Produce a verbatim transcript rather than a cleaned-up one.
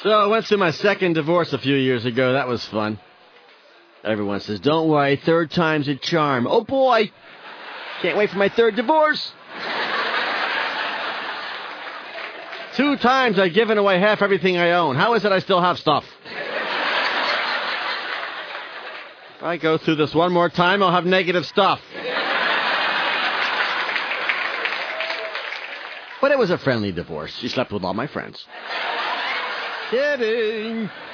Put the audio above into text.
So I went through my second divorce a few years ago. That was fun. Everyone says, don't worry, third time's a charm. Oh boy, can't wait for my third divorce. Two times I've given away half everything I own. How is it I still have stuff? If I go through this one more time, I'll have negative stuff. But it was a friendly divorce. She slept with all my friends. Kidding.